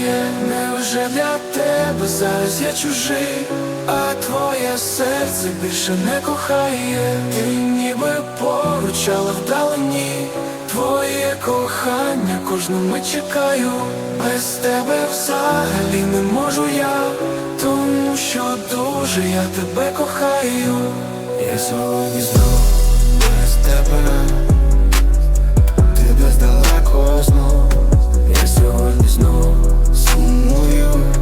кохає. Невже для тебе зараз я чужий, а твоє серце більше не кохає? Ти ніби поруч, але вдалині. Твоє кохання кожну мить чекаю. Без тебе взагалі не можу я, тому що дуже я тебе кохаю. Я сьогодні знов без тебе, ти десь далеко знов. Я сьогодні знов сумую.